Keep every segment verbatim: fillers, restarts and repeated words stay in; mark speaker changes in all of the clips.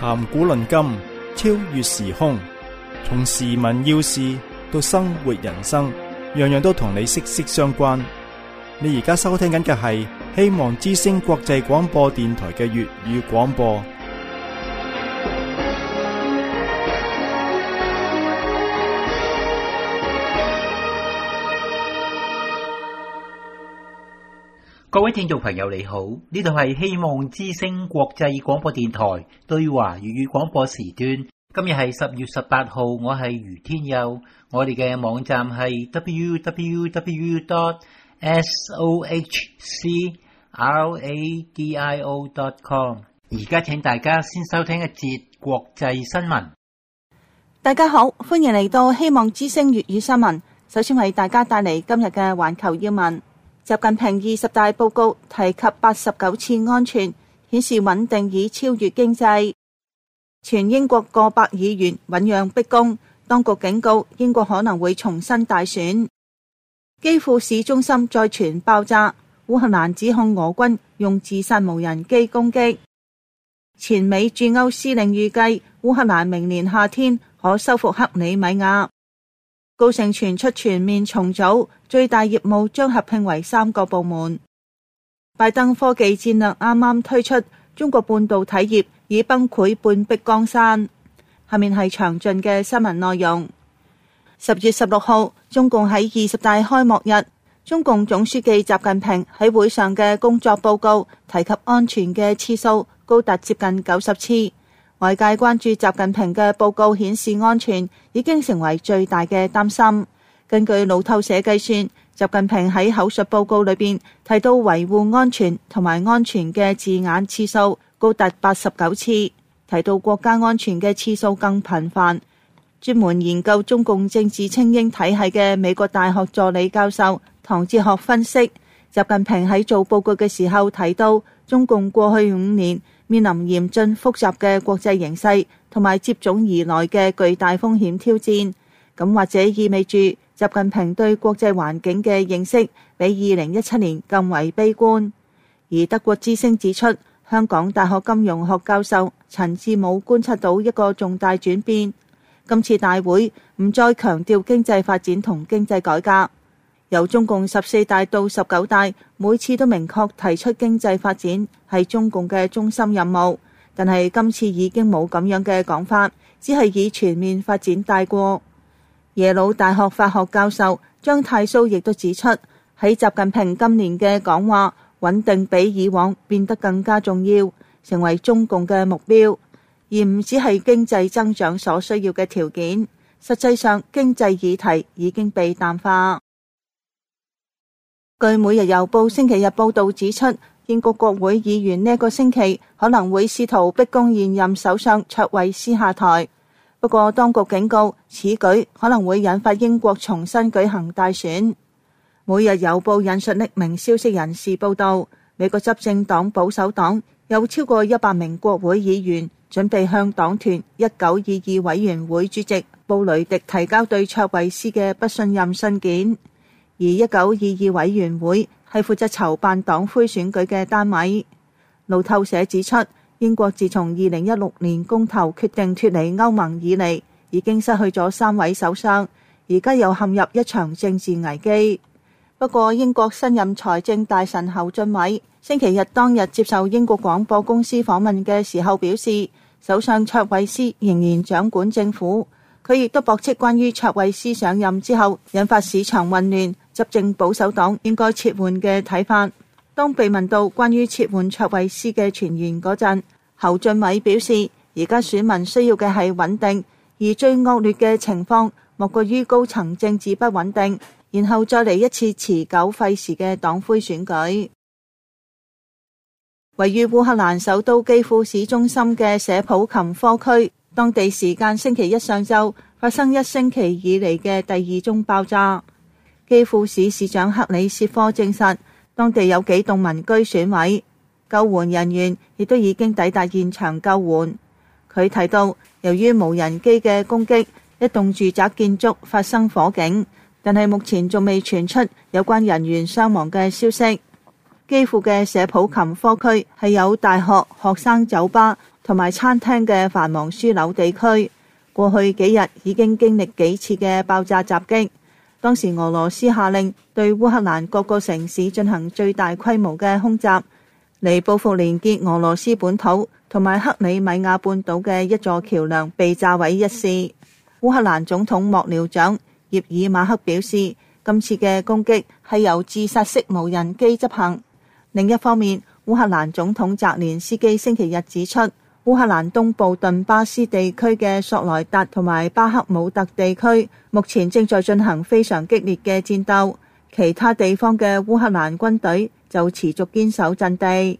Speaker 1: 談古論今，超越時空，從時聞要事到生活人生，樣樣都同你息息相關。你而家收聽緊嘅係希望之聲國際廣播電台嘅粵語廣播。
Speaker 2: 各位聽眾朋友你好，呢度係希望之聲國際廣播電台對華粵語廣播時段。今日係十月十八號，我係余天佑。我哋嘅網站係 double-u double-u double-u dot sohcradio dot com。而家請大家先收聽一節國際新聞。
Speaker 3: 大家好，歡迎嚟到希望之聲粵語新聞。首先為大家帶嚟今日嘅環球要聞。習近平二十大報告提及八十九次安全，顯示穩定已超越經濟。全英國過百議員醞釀逼宮，當局警告英國可能會重新大選。基輔市中心再傳爆炸，烏克蘭指控俄軍用自殺無人機攻擊。前美駐歐司令預計烏克蘭明年夏天可收復克里米亞。高盛傳出全面重組，最大業務將合併為三個部門。拜登科技戰略啱啱推出，中國半導體業已崩潰半壁江山。下面係詳盡嘅新聞內容。十月十六號，中共喺二十大開幕日，中共總書記習近平喺會上嘅工作報告提及安全嘅次數高達接近九十次。外界關注習近平嘅報告顯示安全已經成為最大嘅擔心。根據路透社計算，習近平喺口述報告裏邊提到維護安全同埋安全嘅字眼次數高達八十九次，提到國家安全嘅次數更頻繁。專門研究中共政治精英體系嘅美國大學助理教授唐哲學分析，習近平喺做報告嘅時候提到，中共過去五年面臨嚴峻複雜嘅國際形勢同埋接踵而來嘅巨大風險挑戰，咁或者意味住習近平對國際環境嘅認識比二零一七年更為悲觀。而德國之聲指出，香港大學金融學教授陳志武觀察到一個重大轉變，今次大會唔再強調經濟發展同經濟改革。由中共十四大到十九大，每次都明確提出經濟發展係中共嘅中心任務，但係今次已經冇咁樣嘅講法，只係以全面發展帶過。耶魯大學法學教授張太蘇亦都指出，喺習近平今年嘅講話，穩定比以往變得更加重要，成為中共嘅目標，而唔只係經濟增長所需要嘅條件。實際上，經濟議題已經被淡化。據每日郵報星期日報道指出，英國國會議員呢個星期可能會試圖逼宮現任首相卓慧思下台。不過當局警告，此舉可能會引發英國重新舉行大選。每日郵報引述匿名消息人士報道，美國執政黨保守黨有超過一百名國會議員準備向黨團一九二二委員會主席布雷迪提交對卓慧思嘅不信任信件。而一九二二委員會係負責籌辦黨魁選舉嘅單位。路透社指出，英國自從二零一六年公投決定脫離歐盟以嚟，已經失去咗三位首相，而家又陷入一場政治危機。不過，英國新任財政大臣侯俊偉星期日當日接受英國廣播公司訪問嘅時候表示，首相卓慧思仍然掌管政府。佢亦都駁斥關於卓慧思上任之後引發市場混亂，執政保守黨應該撤換嘅睇法。當被問到關於撤換卓慧思嘅傳言嗰陣，侯俊偉表示，而家選民需要嘅係穩定，而最惡劣嘅情況莫過於高層政治不穩定，然後再嚟一次持久費時嘅黨魁選舉。位於烏克蘭首都基輔市中心嘅舍普琴科區，當地時間星期一上晝發生一星期以嚟嘅第二宗爆炸。基輔市市長克里薛科證實，當地有幾棟民居損毀，救援人員亦都已經抵達現場救援。佢提到，由於無人機嘅攻擊，一棟住宅建築發生火警，但係目前仲未傳出有關人員傷亡嘅消息。 基輔嘅舍普琴科區係有大學、學生酒吧同埋餐廳嘅繁忙樞紐地區。過去幾日已經經歷幾次嘅爆炸襲擊。當時俄羅斯下令對烏克蘭各個城市進行最大規模嘅空襲，嚟報復連結俄羅斯本土同埋克里米亞半島嘅一座橋樑被炸毀一事。烏克蘭總統幕僚長葉爾馬克表示，今次嘅攻擊係由自殺式無人機執行。另一方面，烏克蘭總統澤連斯基星期日指出，烏克蘭東部頓巴斯地區嘅索萊達同埋巴克姆特地區目前正在進行非常激烈嘅戰鬥，其他地方嘅烏克蘭軍隊就持續堅守陣地。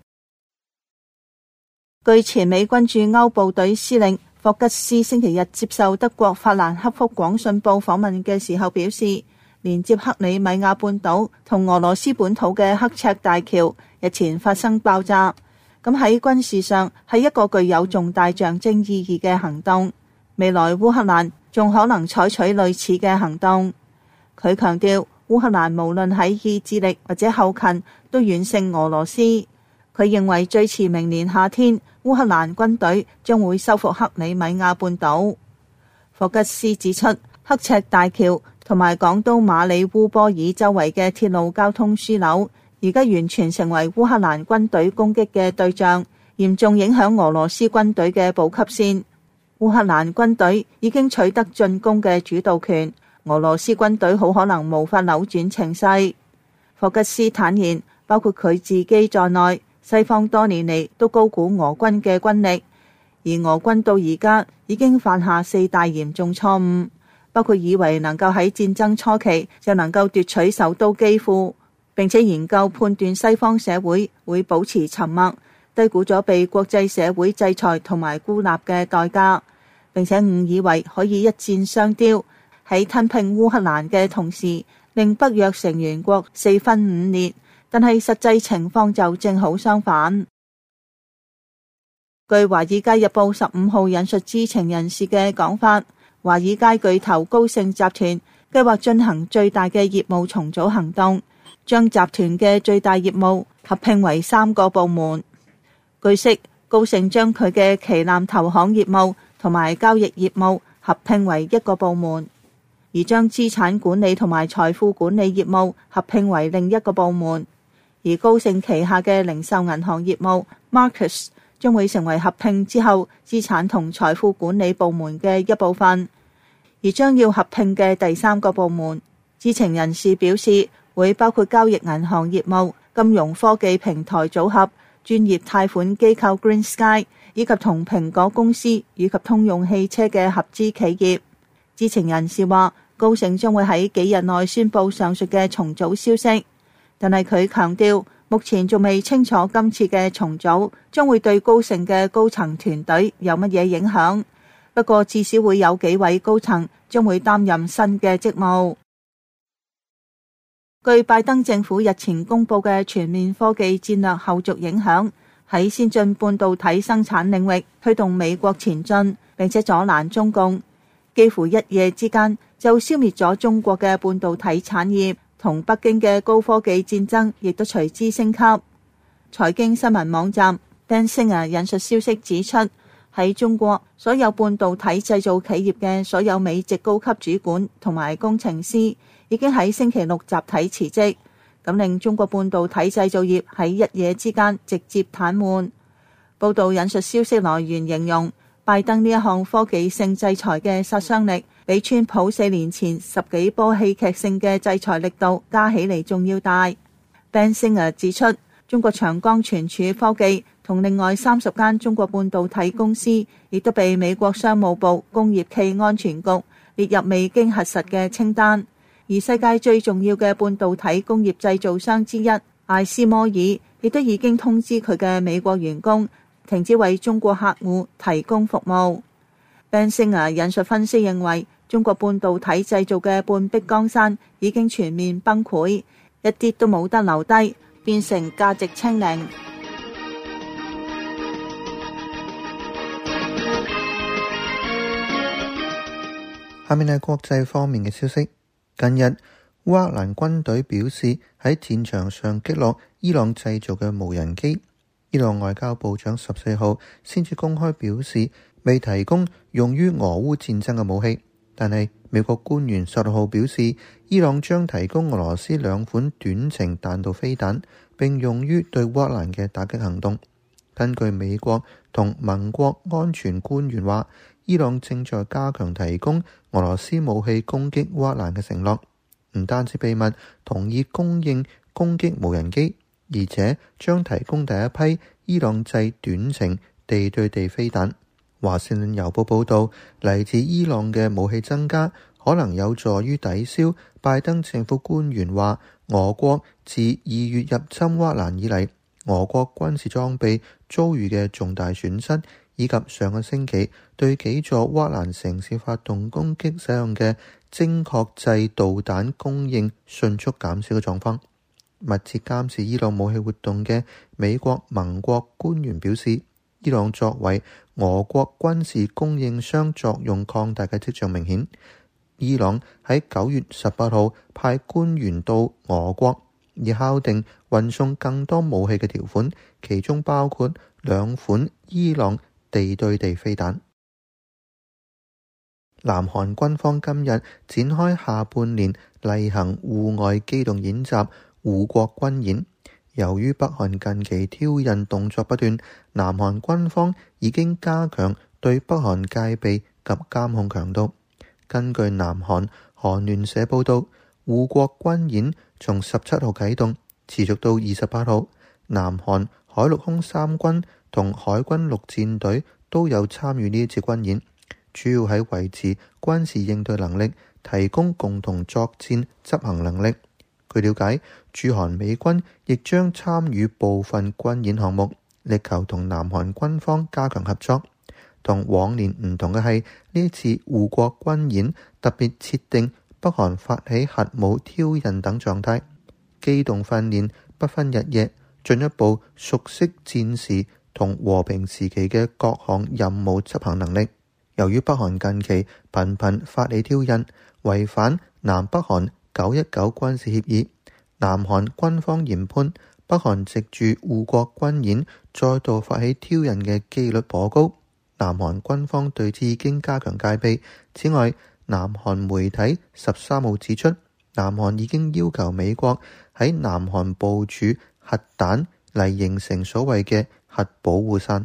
Speaker 3: 據前美軍駐歐部隊司令霍吉斯星期日接受德國法蘭克福廣信報訪問嘅時候表示，連接克里米亞半島同俄羅斯本土嘅刻赤大橋日前發生爆炸。咁喺軍事上係一個具有重大象徵意義嘅行動，未來烏克蘭仲可能採取類似嘅行動。佢強調，烏克蘭無論喺意志力或者後勤都遠勝俄羅斯。佢認為最遲明年夏天，烏克蘭軍隊將會收復克里米亞半島。霍吉斯指出，刻赤大橋同埋港都馬里烏波爾周圍嘅鐵路交通樞紐而家完全成為烏克蘭軍隊攻擊嘅對象，嚴重影響俄羅斯軍隊嘅補給線。烏克蘭軍隊已經取得進攻嘅主導權，俄羅斯軍隊好可能無法扭轉情勢。霍吉斯坦言，包括佢自己在內，西方多年嚟都高估俄軍嘅軍力，而俄軍到而家已經犯下四大嚴重錯誤，包括以為能夠喺戰爭初期就能夠奪取首都基輔，並且研究判斷西方社會會保持沉默，低估咗被國際社會制裁同埋孤立嘅代價，並且誤以為可以一箭雙雕，喺吞併烏克蘭嘅同時令北約成員國四分五裂，但係實際情況就正好相反。據《華爾街日報》十五號引述知情人士嘅講法，華爾街巨頭高盛集團計劃進行最大嘅業務重組行動，將集團嘅最大業務合併為三個部門。據悉，高盛將佢嘅旗艦投行業務同埋交易業務合併為一個部門，而將資產管理同埋財富管理業務合併為另一個部門。而高盛旗下嘅零售銀行業務 Marcus 將會成為合併之後資產同財富管理部門嘅一部分。而將要合併嘅第三個部門，知情人士表示，會包括交易銀行業務、金融科技平台組合、專業貸款機構 Green Sky 以及同蘋果公司以及通用汽車嘅合資企業。知情人士話，高盛將會喺幾日內宣布上述嘅重組消息，但係佢強調，目前仲未清楚今次嘅重組將會對高盛嘅高層團隊有乜嘢影響。不過至少會有幾位高層將會擔任新嘅職務。據拜登政府日前公布嘅全面科技戰略後續影響，喺先進半導體生產領域推動美國前進，並且阻攔中共，幾乎一夜之間就消滅咗中國嘅半導體產業，同北京嘅高科技戰爭亦都隨之升級。財經新聞網站 Benzinga 引述消息指出，喺中國，所有半導體製造企業嘅所有美籍高級主管同埋工程師已經喺星期六集體辭職，咁令中國半導體製造業喺一夜之間直接癱瘓。報道引述消息來源形容，拜登呢一項科技性制裁嘅殺傷力，比川普四年前十幾波戲劇性嘅制裁力度加起嚟仲要大。Benzinga 指出，中國長江存儲科技同另外三十間中國半導體公司，亦都被美國商務部工業暨安全局列入未經核實嘅清單。而世界最重要嘅半導體工業製造商之一艾斯摩爾，亦都已經通知佢嘅美國員工停止為中國客戶提供服務。Benzinga引述分析認為，中國半導體製造嘅半壁江山已經全面崩潰，一啲都冇得留低，變成價值清零。
Speaker 4: 下面係國際方面嘅消息。近日， 烏克蘭軍隊表示喺戰場上擊落伊朗製造嘅無人機。伊朗外交部長十四號先至公開表示未提供用於俄烏戰爭嘅武器，但係美國官員十六號表示，伊朗將提供俄羅斯兩款短程彈道飛彈，並用於對烏克蘭嘅打擊行動。根據美國同盟國安全官員話，伊朗正在加強提供俄羅斯武器攻擊烏克蘭嘅承諾，唔單止秘密同意供應攻擊無人機，而且將提供第一批伊朗製短程地對地飛彈。華盛頓郵報報導，嚟自伊朗嘅武器增加可能有助於抵消拜登政府官員話俄國自二月入侵烏克蘭以嚟俄國軍事裝備遭遇嘅重大損失，以及上個星期對幾座烏克蘭城市發動攻擊使用嘅精確制導彈供應迅速減少嘅狀況。密切監視伊朗武器活動嘅美國盟國官員表示，伊朗作為俄國軍事供應商作用擴大嘅跡象明顯。伊朗喺九月十八號派官員到俄國，以敲定運送更多武器嘅條款，其中包括兩款伊朗地對地飛彈。南韓軍方今日展開下半年例行戶外機動演習護國軍演。由於北韓近期挑釁動作不斷，南韓軍方已經加強對北韓戒備及監控強度。根據南韓韓聯社報道，護國軍演從十七號啟動，持續到二十八號。南韓海陸空三軍同海軍陸戰隊都有參與呢一次軍演，主要喺維持軍事應對能力，提供共同作戰執行能力。據了解，駐韓美軍亦將參與部分軍演項目，力求同南韓軍方加強合作。同往年唔同嘅係，呢一次護國軍演特別設定北韓發起核武挑釁等狀態，機動訓練不分日夜，進一步熟悉戰時同和平時期嘅各項任務執行能力。由於北韓近期頻頻發起挑釁，違反南北韓九一九軍事協議，南韓軍方研判北韓藉住護國軍演再度發起挑釁嘅機率頗高。南韓軍方對此已經加強戒備。此外，南韓媒體十三號指出，南韓已經要求美國喺南韓部署核彈嚟形成所謂嘅核保護傘。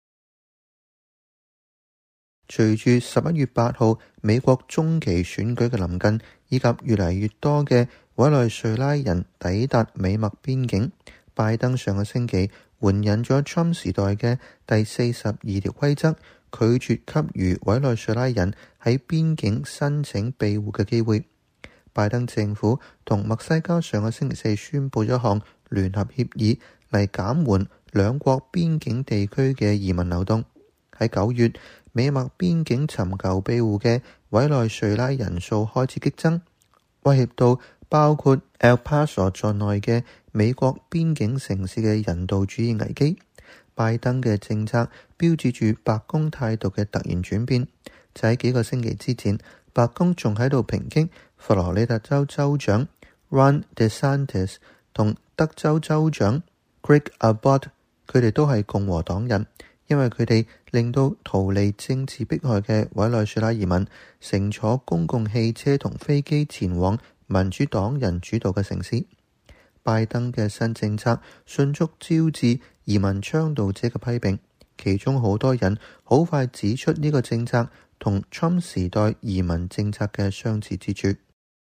Speaker 4: 隨住十一月八號美國中期選舉嘅臨近，以及越嚟越多嘅委內瑞拉人抵達美墨邊境，拜登上個星期援引咗 Trump 時代嘅第四十二條規則，拒絕給予委內瑞拉人喺邊境申請庇護嘅機會。拜登政府同墨西哥上個星期四宣布咗一項聯合協議，嚟減緩兩國邊境地區嘅移民流動。喺九月，美墨邊境尋求庇護嘅委內瑞拉人數開始激增，威脅到包括 El Paso 在內嘅美國邊境城市嘅人道主義危機。拜登嘅政策標誌住白宮態度嘅突然轉變。就喺幾個星期之前，白宮仲喺度抨擊佛羅里達州州長 Ron DeSantis 同德州州長 Greg Abbott， 佢哋都係共和黨人，因為佢哋令到逃離政治迫害嘅委內瑞拉移民乘坐公共汽車同飛機前往民主黨人主導嘅城市。拜登嘅新政策迅速招致移民倡導者嘅批評，其中好多人好快指出呢個政策同 Trump 時代移民政策嘅相似之處。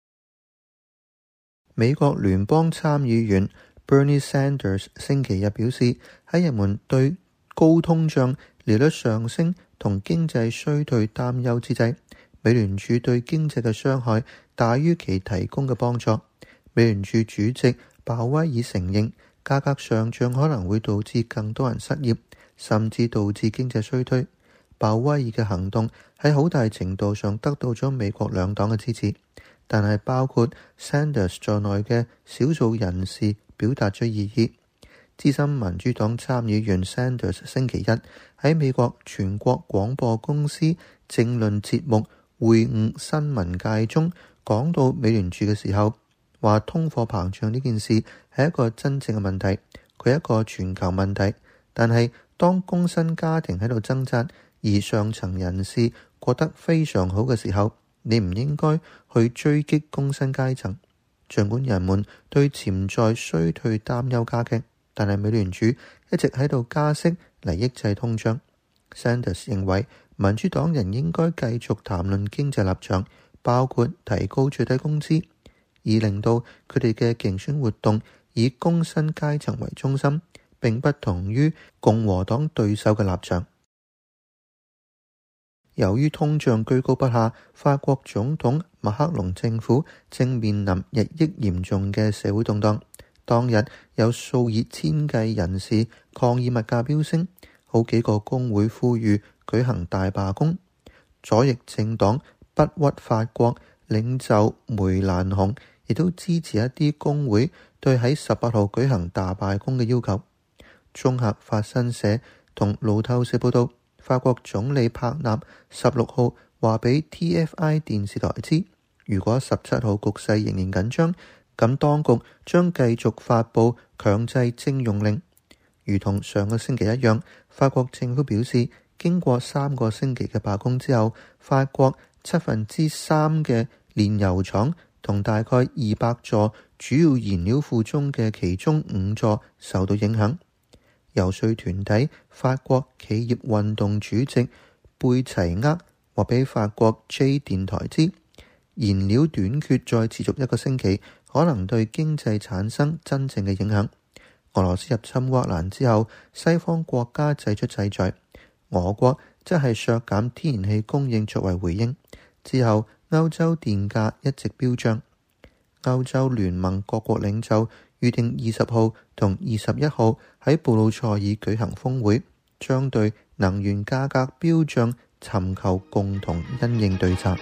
Speaker 4: 美國聯邦參議員 Bernie Sanders 星期日表示，喺人們對高通脹、利率上升同經濟衰退擔憂之際，美聯儲對經濟嘅傷害大於其提供嘅幫助。美聯儲主席鮑威爾承認，價格上漲可能會導致更多人失業，甚至導致經濟衰退。鮑威爾嘅行動喺好大程度上得到咗美國兩黨嘅支持，但係包括 Sanders 在內嘅少數人士表達咗異議。資深民主黨參議員 Sanders 星期一喺美國全國廣播公司政論節目會晤新聞界中講到美聯儲嘅時候， 話通貨膨脹呢件事係一個真正嘅問題，佢係一個全球問題。但係當工薪家庭喺度掙扎，而上層人士過得非常好嘅時候，你唔應該去追擊工薪階層。儘管人們對潛在衰退擔憂加劇，但係美聯儲一直喺度加息嚟抑制通脹。Sanders 認為民主黨人應該繼續談論經濟立場，包括提高最低工資，以令到佢哋嘅競選活動以工薪階層為中心，並不同於共和黨對手嘅立場。由於通脹居高不下，法國總統馬克龍政府正面臨日益嚴重嘅社會動盪。當日有數以千計人士抗議物價飆升，好幾個工會呼籲舉行大罷工。左翼政黨不屈法國領袖梅蘭雄亦都支持一啲工會對喺十八號舉行大罷工嘅要求。綜合法新社同路透社報道，法國總理帕納十六號話俾 T F I 電視台知，如果十七號局勢仍然緊張，咁當局將繼續發布強制徵用令。如同上個星期一樣，法國政府表示，經過三個星期嘅罷工之後，法國七分之三嘅煉油廠同大概二百座主要燃料庫中嘅其中五座受到影響。遊說團體法國企業運動主席貝齊厄話俾法國 J 電台知，燃料短缺再持續一個星期，可能對經濟產生真正嘅影響。俄羅斯入侵烏克蘭之後，西方國家祭出制裁，俄國則係削減天然氣供應作為回應。之後，歐洲電價一直飆漲。歐洲聯盟各國領袖預定二十號同二十一號喺布魯塞爾舉行峰會，將對能源價格飆漲尋求共同因應對策。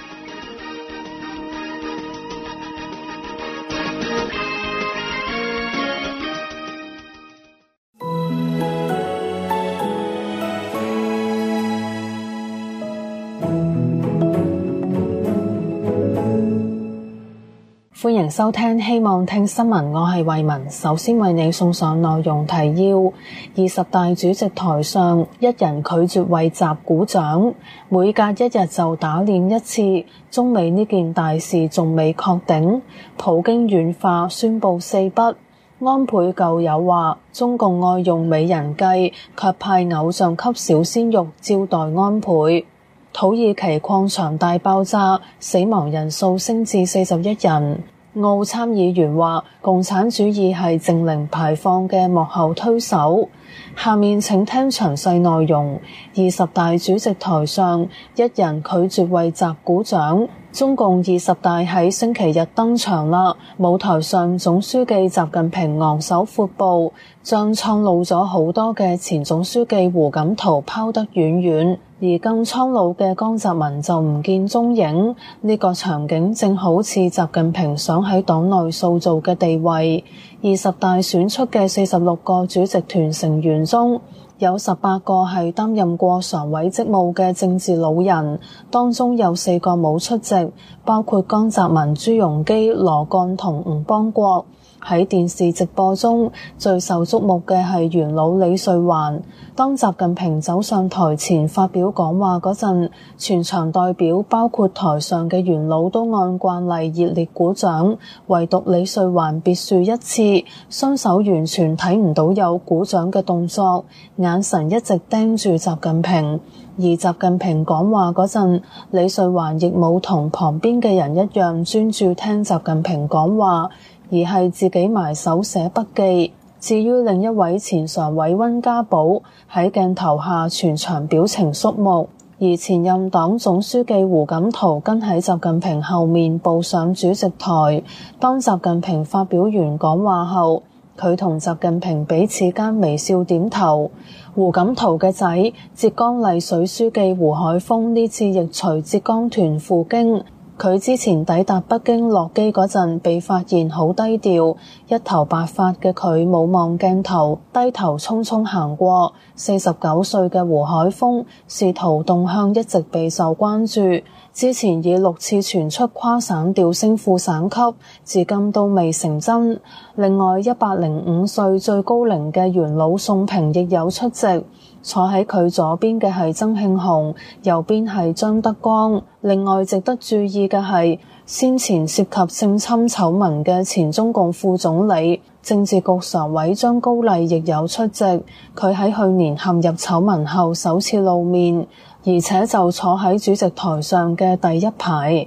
Speaker 5: 歡迎收聽希望聽新聞，我係慧文。首先為你送上內容提要：二十大主席台上，一人拒絕為習鼓掌，每隔一日就打臉一次。中美呢件大事仲未確定，普京軟化宣布四不。安倍舊友話，中共愛用美人計，卻派偶像級小鮮肉招待安倍。土耳其礦場大爆炸，死亡人數升至四十一人。澳參議員話，共產主義係淨零排放嘅幕後推手。下面請聽詳細內容。二十大主席台上，一人拒絕為習鼓掌。中共二十大喺星期日登場啦，舞台上總書記習近平昂首闊步，將蒼老咗好多嘅前總書記胡錦濤拋得遠遠，而更蒼老嘅江澤民就唔見蹤影。呢個場景正好似習近平想喺黨內塑造嘅地位。二十大選出嘅四十六個主席團成員中，有十八個係擔任過常委職務嘅政治老人，當中有四個冇出席，包括江澤民、朱鎔基、羅幹同吳邦國。喺電視直播中最受矚目嘅係元老李瑞環。當習近平走上台前發表講話嗰陣，全場代表包括台上嘅元老都按慣例熱烈鼓掌，唯獨李瑞環別樹一幟，雙手完全睇唔到有鼓掌嘅動作，眼神一直盯住習近平。而習近平講話嗰陣，李瑞環亦冇同旁邊嘅人一樣專注聽習近平講話，而係自己埋手寫筆記。至於另一位前常委溫家寶喺鏡頭下全場表情肅穆，而前任黨總書記胡錦濤跟喺習近平後面步上主席台。當習近平發表完講話後，佢同習近平彼此間微笑點頭。胡錦濤嘅仔浙江麗水書記胡海峰呢次亦隨浙江團赴京， 佢之前抵達北京落機嗰陣被發現好低調，一頭白髮嘅佢冇望鏡頭，低頭匆匆行過。四十九歲嘅胡海峰仕途動向一直備受關注，之前以六次傳出跨省調升副省級，至今都未成真。另外一百零五歲最高齡嘅元老宋平亦有出席，坐喺佢左邊嘅係曾慶紅，右邊係張德江。另外值得注意嘅係，先前涉及性侵醜聞嘅前中共副總理、政治局常委張高麗亦有出席。佢喺去年陷入醜聞後首次露面，而且就坐喺主席台上嘅第一排。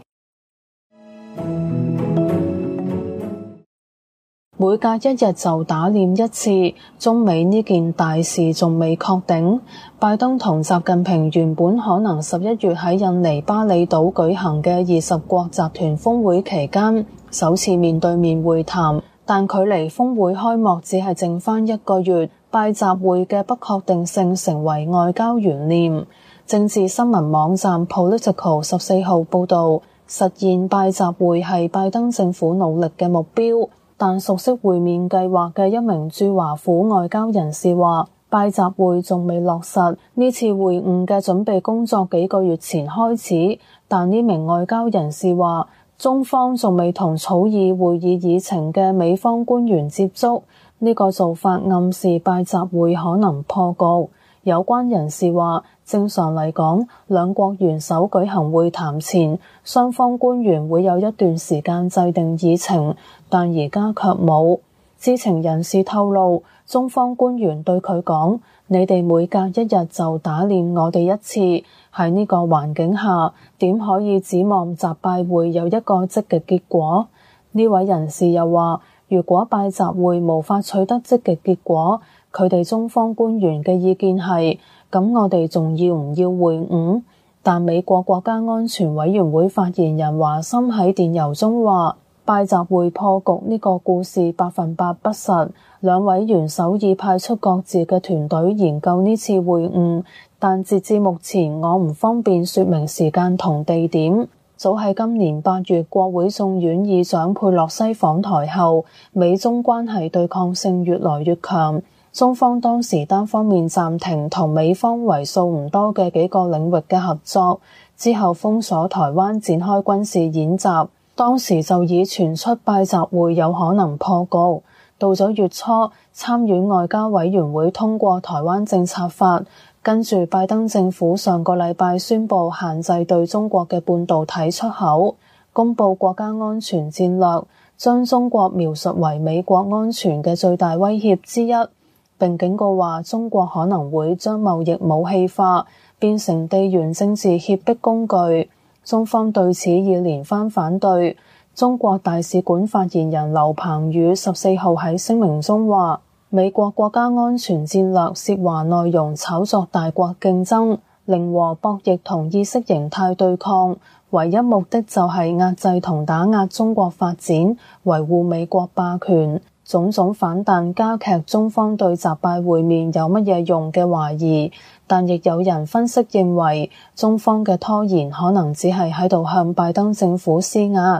Speaker 5: 每隔一日就打臉一次，中美呢件大事仲未確定。拜登同習近平原本可能十一月喺印尼巴厘島舉行嘅二十國集團峰會期間首次面對面會談，但距離峰會開幕只係剩返一個月，拜習會嘅不確定性成為外交懸念。政治新聞網站 Political 十四號報導，實現拜習會係拜登政府努力嘅目標。但熟悉會面計劃嘅一名駐華府外交人士話，拜習會仲未落實，呢次會晤嘅準備工作幾個月前開始，但呢名外交人士話，中方仲未同草擬會議議程嘅美方官員接觸，呢個做法暗示拜習會可能破局。有關人士話，正常嚟講，兩國元首舉行會談前，雙方官員會有一段時間制定議程，但而家卻冇。知情人士透露，中方官員對佢講，你哋每隔一日就打臉我哋一次，喺呢個環境下，點可以指望習拜會有一個積極結果？呢位人士又話，如果拜習會無法取得積極結果，佢哋中方官員嘅意見係，咁我哋仲要唔要會晤？但美國國家安全委員會發言人華森喺電郵中話，拜習會破局呢個故事百分百不實，兩位元首已派出各自嘅團隊研究呢次會晤，但截至目前我唔方便說明時間同地點。早喺今年八月國會眾院議長佩洛西訪台後，美中關係對抗性越來越強。中方當時單方面暫停同美方為數唔多嘅幾個領域嘅合作，之後封鎖台灣展開軍事演習，當時就已傳出拜習會有可能破局。到咗月初，參院外交委員會通過台灣政策法，跟住拜登政府上個禮拜宣布限制對中國嘅半導體出口，公布國家安全戰略，將中國描述為美國安全嘅最大威脅之一。並警告話，中國可能會將貿易武器化，變成地緣政治脅迫工具。中方對此已連番反對。中國大使館發言人劉鵬宇十四號喺聲明中話，美國國家安全戰略涉華內容炒作大國競爭，零和博弈同意識形態對抗，唯一目的就係壓制同打壓中國發展，維護美國霸權。種種反彈加劇中方對習拜會面有乜嘢用嘅懷疑，但亦有人分析認為，中方嘅拖延可能只係喺度向拜登政府施壓。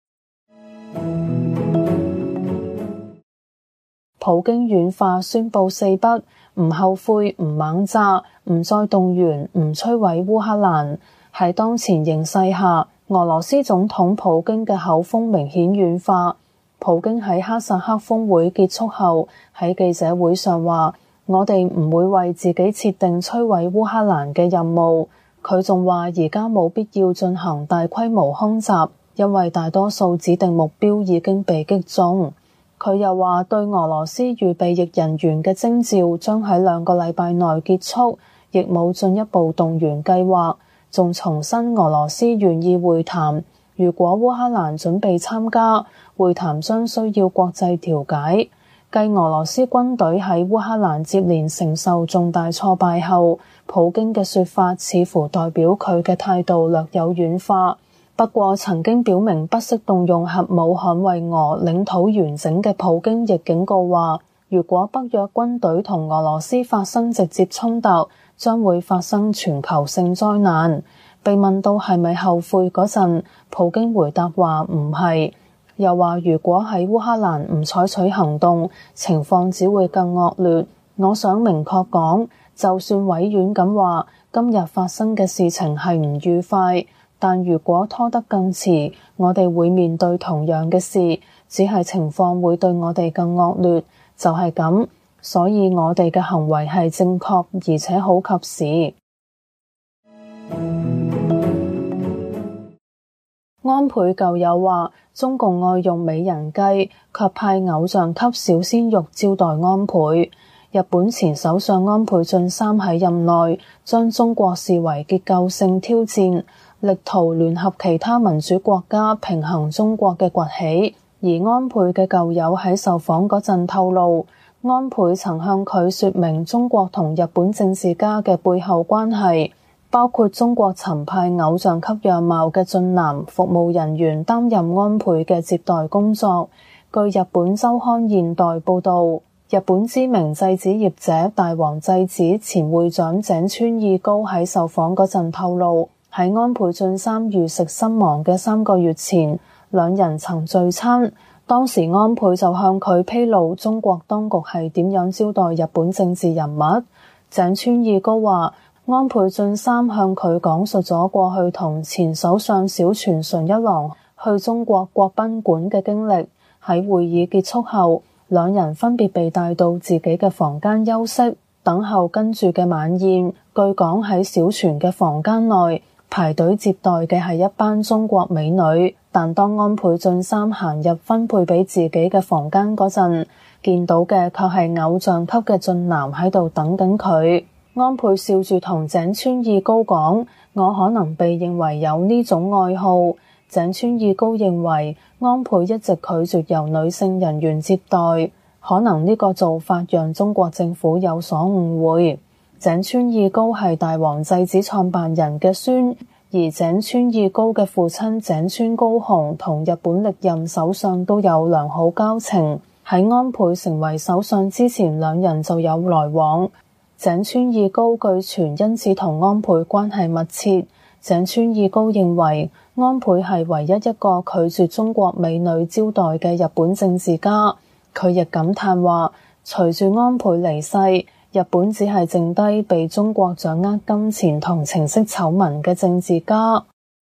Speaker 5: 普京軟化宣布四不：唔後悔、唔猛炸、唔再動員、唔摧毀烏克蘭。喺當前形勢下，俄羅斯總統普京嘅口風明顯軟化。普京喺哈薩克峰會結束後喺記者會上話，我哋唔會為自己設定摧毀烏克蘭嘅任務。佢仲話而家冇必要進行大規模空襲，因為大多數指定目標已經被擊中。佢又話對俄羅斯預備役人員嘅徵召將喺兩個禮拜內結束，亦冇進一步動員計劃，仲重申俄羅斯願意會談。如果烏克蘭準備參加，會談將需要國際調解。繼俄羅斯軍隊喺烏克蘭接連承受重大挫敗後，普京嘅說法似乎代表佢嘅態度略有軟化。不過曾經表明不惜動用核武捍衛俄領土完整嘅普京亦警告話，如果北約軍隊同俄羅斯發生直接衝突，將會發生全球性災難。 被問到係咪後悔嗰陣，普京回答話唔係，又話如果喺烏克蘭唔採取行動，情況只會更惡劣。我想明確講，就算委婉咁話今日發生嘅事情係唔愉快，但如果拖得更遲，我哋會面對同樣嘅事，只係情況會對我哋更惡劣，就係咁。所以我哋嘅行為係正確而且好及時。安倍舊友話，中共愛用美人計，卻派偶像級小鮮肉招待安倍。日本前首相安倍晉三喺任內將中國視為結構性挑戰，力圖聯合其他民主國家平衡中國嘅崛起。而安倍嘅舊友喺受訪嗰陣透露，安倍曾向佢說明中國同日本政治家嘅背後關係，包括中國曾派偶像級樣貌嘅俊男服務人員擔任安倍嘅接待工作。據日本週刊現代報導，日本知名製紙業者大王製紙前會長井村義高喺受訪嗰陣透露，喺安倍晉三遇刺身亡嘅三個月前，兩人曾聚餐。當時安倍就向佢披露中國當局係點樣招待日本政治人物。井村義高話，安倍晉三向佢講述咗過去同前首相小泉純一郎去中國國賓館嘅經歷。喺會議結束後，兩人分別被帶到自己嘅房間休息，等候跟住嘅晚宴。據講喺小泉嘅房間內排隊接待嘅係一班中國美女，但當安倍晉三行入分配俾自己嘅房間嗰陣，見到嘅卻係偶像級嘅俊男喺度等緊佢。安倍笑住同井村義高講，我可能被認為有呢種愛好。井村義高認為安倍一直拒絕由女性人員接待，可能呢個做法讓中國政府有所誤會。井村義高係大王製紙創辦人嘅孫，而井村義高嘅父親井村高雄同日本歷任首相都有良好交情。喺安倍成為首相之前，兩人就有來往。井村義高據傳因此同安倍關係密切。井村義高認為安倍係唯一一個拒絕中國美女招待嘅日本政治家。佢亦感嘆話，隨住安倍離世，日本只係剩低被中國掌握金錢同情色醜聞嘅政治家。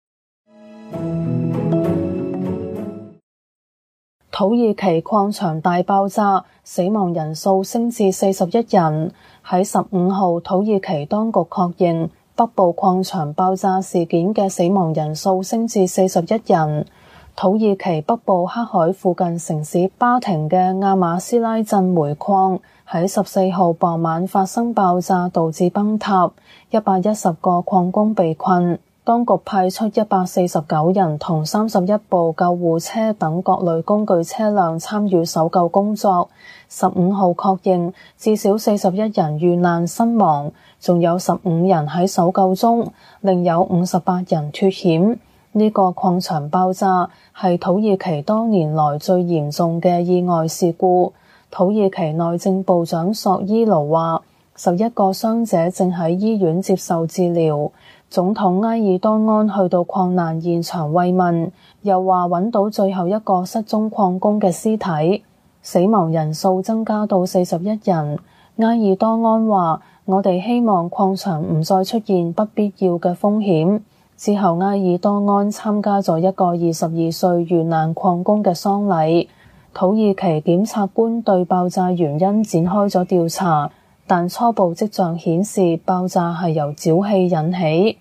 Speaker 5: 土耳其礦場大爆炸，死亡人數升至四十一人。喺十五號，土耳其當局確認北部礦場爆炸事件嘅死亡人數升至四十一人。土耳其北部黑海附近城市巴廷嘅亞馬斯拉鎮煤礦喺十四號傍晚發生爆炸，導致崩塌，一百一十個礦工被困。當局派出一百四十九人同三十一部救護車等各類工具車輛參與搜救工作。十五號確認至少四十一人遇難身亡，仲有十五人喺搜救中，另有五十八人脫險。呢個礦場爆炸係土耳其多年來最嚴重嘅意外事故。土耳其內政部長索伊盧話，十一個傷者正喺醫院接受治療。總統埃爾多安去到礦難現場慰問，又話揾到最後一個失蹤礦工嘅屍體，死亡人數增加到四十一人。埃爾多安話，我哋希望礦場唔再出現不必要嘅風險。之後埃爾多安參加咗一個二十二歲遇難礦工嘅喪禮。土耳其檢察官對爆炸原因展開咗調查，但初步跡象顯示爆炸係由沼氣引起。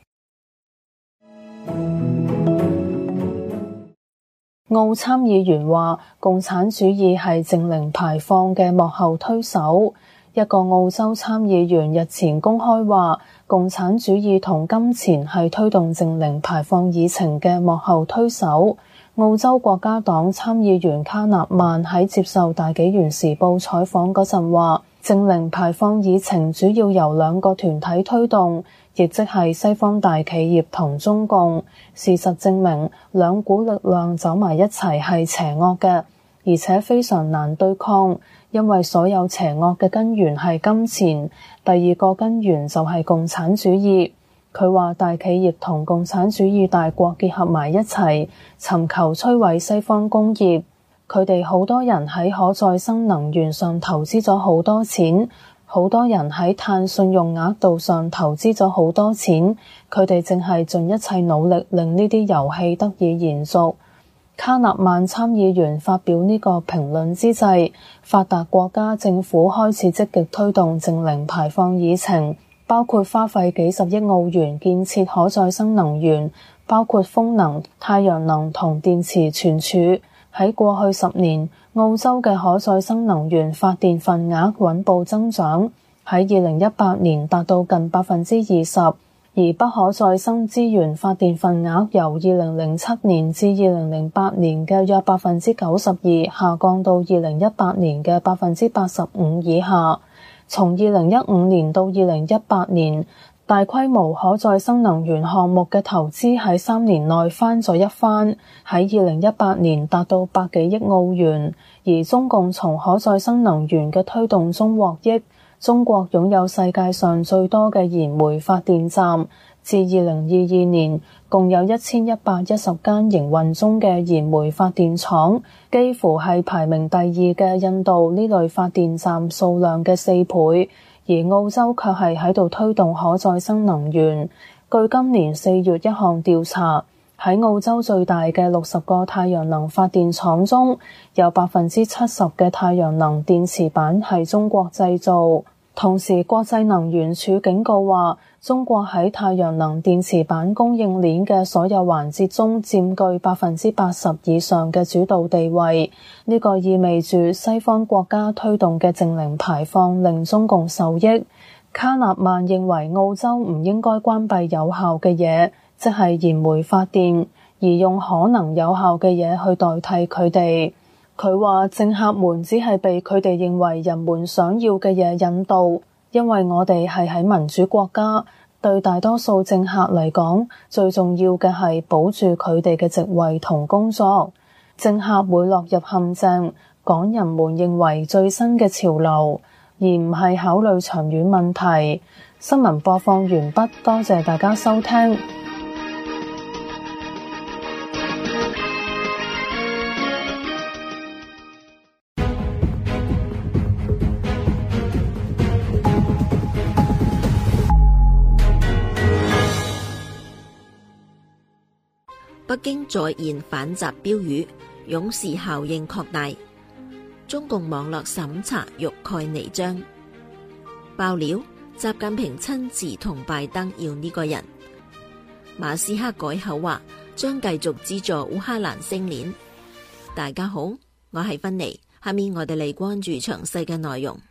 Speaker 5: 澳參議員話，共產主義係淨零排放嘅幕後推手。一個澳洲參議員日前公開話，共產主義同金錢係推動淨零排放議程嘅幕後推手。澳洲國家黨參議員卡納曼喺接受大紀元時報採訪嗰陣話，淨零排放議程主要由兩個團體推動，亦即係西方大企業同中共。事實證明，兩股力量走埋一齊係邪惡嘅，而且非常難對抗，因為所有邪惡嘅根源係金錢，第二個根源就係共產主義。 佢話大企業同共產主義大國結合埋一齊，尋求摧毀西方工業。佢哋好多人喺可再生能源上投資咗好多錢，好多人喺碳信用額度上投資咗好多錢。佢哋正係盡一切努力令呢啲遊戲得以延續。卡納曼參議員發表呢個評論之際，發達國家政府開始積極推動淨零排放議程，包括花費幾十億澳元建設可再生能源，包括風能、太陽能同電池存儲。喺過去十年，澳洲嘅可再生能源發電份額穩步增長，喺二零一八年達到近百分之二十。而不可再生資源發電份額由二零零七年至二零零八年嘅約百分之九十二下降到二零一八年嘅百分之八十五以下。從二零一五年到二零一八年，大規模可再生能源項目嘅投資喺三年內翻咗一番，喺二零一八年達到百幾億澳元。而中共從可再生能源嘅推動中獲益。中國擁有世界上最多嘅燃煤發電站，至二零二二年共有一千一百一十間營運中嘅燃煤發電廠，幾乎係排名第二嘅印度呢類發電站數量嘅四倍。而澳洲卻係喺度推動可再生能源。據今年四月一項調查，喺澳洲最大嘅六十個太陽能發電廠中，有百分之七十嘅太陽能電池板係中國製造。同時，國際能源署警告話，中國喺太陽能電池板供應鏈嘅所有環節中佔據百分之八十以上嘅主導地位。呢個意味住西方國家推動嘅淨零排放令中共受益。卡納曼認為澳洲唔應該關閉有效嘅嘢，即係燃煤發電，而用可能有效嘅嘢去代替佢哋。佢話政客們只係被佢哋認為人們想要嘅嘢引導，因為我哋係喺民主國家，對大多數政客嚟講，最重要嘅係保住佢哋嘅職位同工作。政客會落入陷阱，講人們認為最新嘅潮流，而唔係考慮長遠問題。新聞播放完畢，多謝大家收聽。
Speaker 6: 北京再現反習標語，勇士效應擴大。中共網絡審查欲蓋彌彰。爆料：習近平親自同拜登要呢個人。馬斯克改口話將繼續資助烏克蘭星鏈。大家好，我係芬妮，下面我哋嚟關注詳細嘅內容。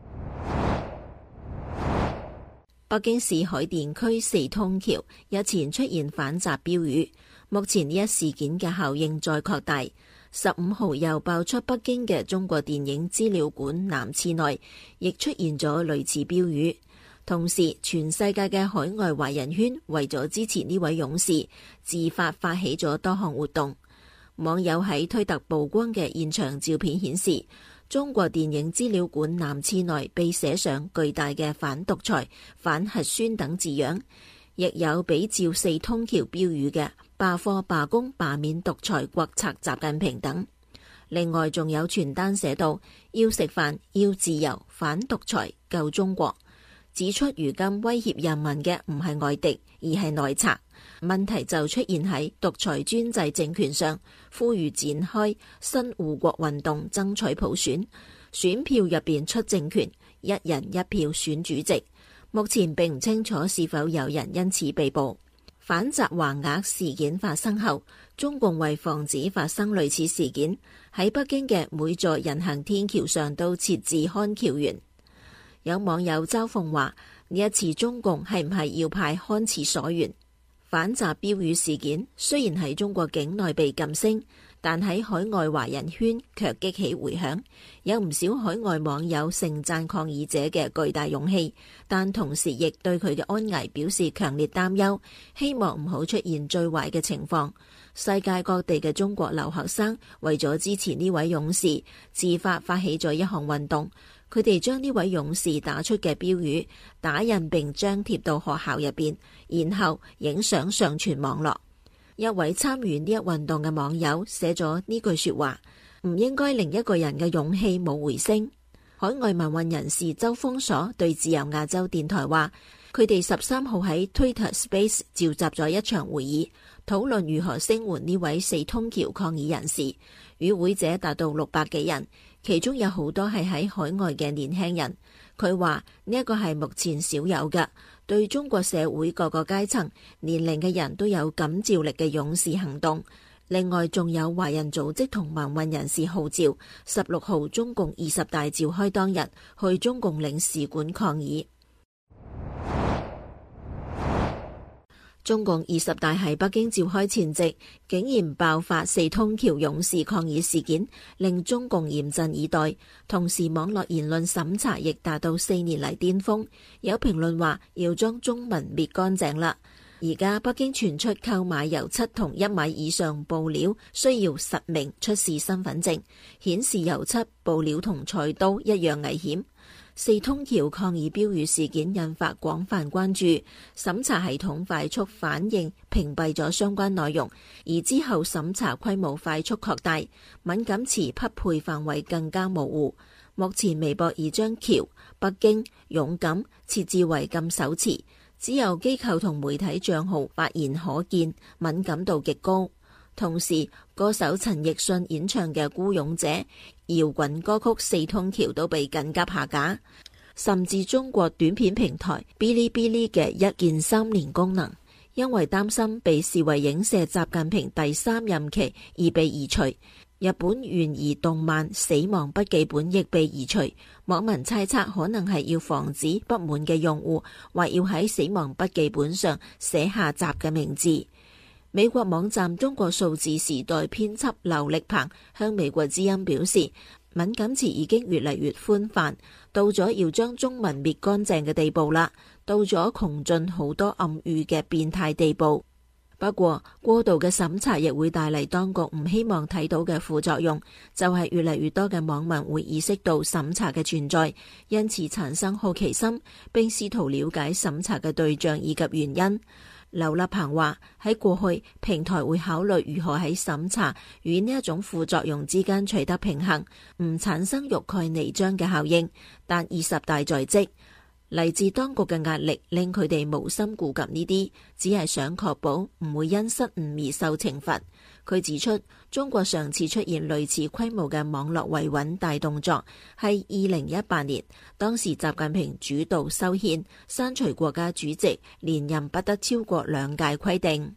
Speaker 6: 北京市海淀區四通橋日前出現反習標語。目前呢一事件嘅效應再擴大，十五號又爆出北京嘅中國電影資料館男廁內亦出現咗類似標語。同時，全世界嘅海外華人圈為咗支持呢位勇士，自發發起咗多項活動。網友喺推特曝光嘅現場照片顯示，中國電影資料館男廁內被寫上巨大嘅反獨裁、反核酸等字樣，亦有比照四通橋標語嘅罷課、罷工、罷免獨裁國策習近平等。另外仲有傳單寫到要食飯、要自由、反獨裁、救中國，指出如今威脅人民嘅唔係外敵，而係內賊。問題就出現喺獨裁專制政權上，呼籲展開新護國運動，爭取普選，選票入邊出政權，一人一票選主席。目前並唔清楚是否有人因此被捕。反習橫額事件發生後，中共為防止發生類似事件，喺北京嘅每座人行天橋上都設置看橋員。有網友嘲諷話：呢一次中共係唔係要派看廁所員？反習標語事件雖然喺中國境內被禁聲，但喺海外華人圈卻激起迴響，有唔少海外網友盛讚抗議者嘅巨大勇氣，但同時亦對佢嘅安危表示強烈擔憂，希望唔好出現最壞嘅情況。世界各地嘅中國留學生為咗支持呢位勇士，自發發起咗一項運動， 佢哋將呢位勇士打出嘅標語打印並張貼到學校入邊，然後影相上傳網絡。一位參與呢一運動嘅網友寫咗呢句說話：唔應該令一個人嘅勇氣冇回聲。海外民運人士周鋒鎖對自由亞洲電台話，佢哋十三號喺 Twitter Space 召集咗一場會議，討論如何聲援呢位四通橋抗議人士。與會者達到六百幾人，其中有好多係喺海外嘅年輕人。佢話呢一個係目前少有嘅，對中國社會各個階層、年齡嘅人都有感召力嘅勇士行動。另外仲有華人組織同民運人士號召，十六號中共二十大召開當日去中共領事館抗議。中共二十大喺北京召開前夕，竟然爆發四通橋勇士抗議事件，令中共嚴陣以待。同時，網絡言論審查亦達到四年嚟巔峰。有評論話要將中文滅乾淨啦。而家北京傳出購買油漆同一米以上布料需要實名出示身份證，顯示油漆、布料同菜刀一樣危險。四通橋抗議標語事件引發廣泛關注，審查系統快速反應屏蔽咗相關內容，而之後審查規模快速擴大，敏感詞匹配範圍更加模糊。目前微博已將橋、北京、勇敢設置為禁手詞，只有機構同媒體賬號發言可見，敏感度極高。同時，歌手陳奕迅演唱嘅《孤勇者》搖滾歌曲《四通橋》都被緊急下架，甚至中國短片平台嗶哩嗶哩嘅一鍵三連功能，因為擔心被視為影射習近平第三任期而被移除。日本懸疑動漫《死亡筆記本》亦被移除，網民猜測可能係要防止不滿嘅用戶或要喺《死亡筆記本》上寫下習嘅名字。美國網站中國數字時代編輯劉力鵬向美國之音表示，敏感詞已經越嚟越寬泛，到咗要將中文滅乾淨嘅地步啦，到咗窮盡好多暗語嘅變態地步。不過過度嘅審查亦會帶嚟當局唔希望睇到嘅副作用，就係越嚟越多嘅網民會意識到審查嘅存在，因此產生好奇心，並試圖了解審查嘅對象以及原因。劉立鵬話：喺過去，平台會考慮如何喺審查與呢一種副作用之間取得平衡，唔產生欲蓋彌彰嘅效應。但二十大在即，嚟自當局嘅壓力令佢哋無心顧及呢啲，只係想確保唔會因失誤而受懲罰。佢指出，中國上次出現類似規模嘅網絡維穩大動作係二零一八年，當時習近平主導修憲，刪除國家主席連任不得超過兩屆規定。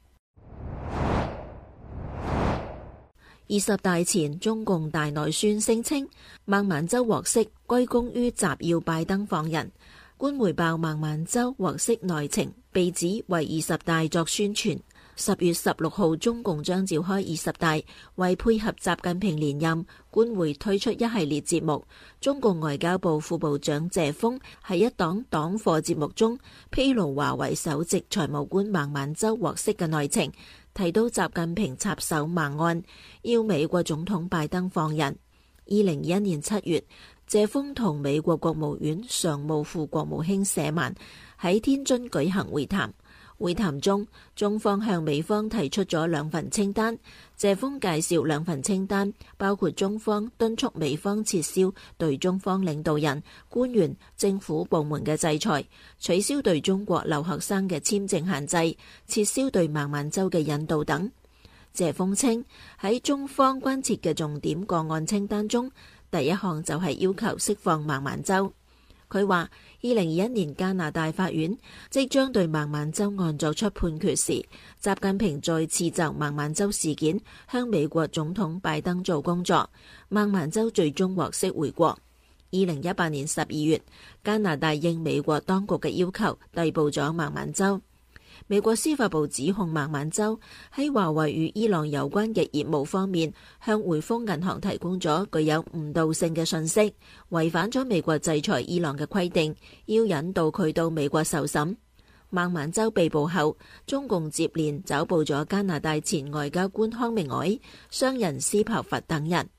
Speaker 6: 二十大前，中共大內宣聲稱孟晚舟獲釋歸功於習要拜登放人。官媒報孟晚舟獲釋內情被指為二十大作宣傳。十月十六號，中共將召開二十大，為配合習近平連任，官媒推出一系列節目。中共外交部副部長謝鋒喺一檔黨課節目中披露華為首席財務官孟晚舟獲釋嘅內情，提到習近平插手孟案，要美國總統拜登放人。二零二一年七月，謝鋒同美國國務院常務副國務卿舍曼喺天津舉行會談。會談中，中方向美方提出咗兩份清單。謝鋒介紹兩份清單，包括中方敦促美方撤銷對中方領導人、官員、政府部門嘅制裁，取消對中國留學生嘅簽證限制，撤銷對孟晚舟嘅引渡等。謝鋒稱，喺中方關切嘅重點個案清單中，第一項就係要求釋放孟晚舟。佢話：二零二一年加拿大法院即將對孟晚舟案作出判決時，習近平再次就孟晚舟事件向美國總統拜登做工作。孟晚舟最終獲釋回國。二零一八年十二月，加拿大應美國當局嘅要求逮捕咗孟晚舟。美國司法部指控孟晚舟喺華為與伊朗有關嘅業務方面，向匯豐銀行提供咗具有誤導性嘅信息，違反咗美國制裁伊朗嘅規定，要引導佢到美國受審。孟晚舟被捕後，中共接連抓捕咗加拿大前外交官康明凱、商人斯帕弗等人。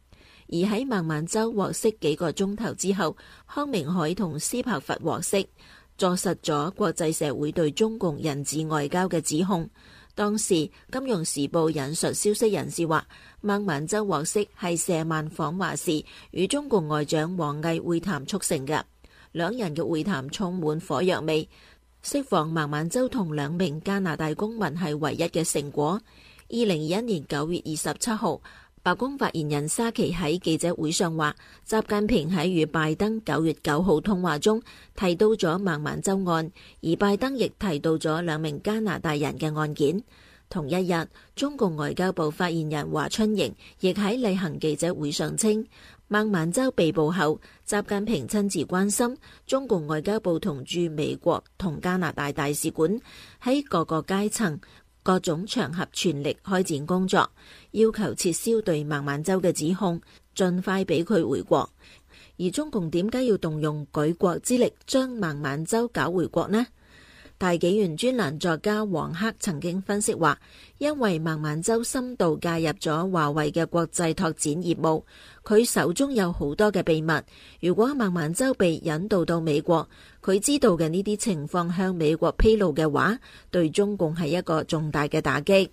Speaker 6: 而喺孟晚舟獲釋幾個鐘頭之後，康明凱同斯柏弗獲釋，坐實咗國際社會對中共人質外交嘅指控。當時《金融時報》引述消息人士話，孟晚舟獲釋係謝曼訪華時與中共外長王毅會談促成嘅，兩人嘅會談充滿火藥味。釋放孟晚舟同兩名加拿大公民係唯一嘅成果。二零二一年九月二十七號，白宮發言人沙奇喺記者會上話，習近平喺與拜登九月九號通話中提到咗孟晚舟案，而拜登亦提到咗兩名加拿大人嘅案件。同一日，中共外交部發言人華春瑩亦喺例行記者會上稱，孟晚舟被捕後，習近平親自關心中共外交部同駐美國同加拿大大使館喺各個階層、各種場合全力開展工作，要求撤銷對孟晚舟嘅指控，盡快俾佢回國。而中共點解要動用舉國之力將孟晚舟搞回國呢？大紀元專欄作家黃克曾經分析話，因為孟晚舟深度介入咗華為嘅國際拓展業務，佢手中有好多嘅秘密。如果孟晚舟被引渡到美國，佢知道嘅呢啲情況向美國披露嘅話，對中共係一個重大嘅打擊。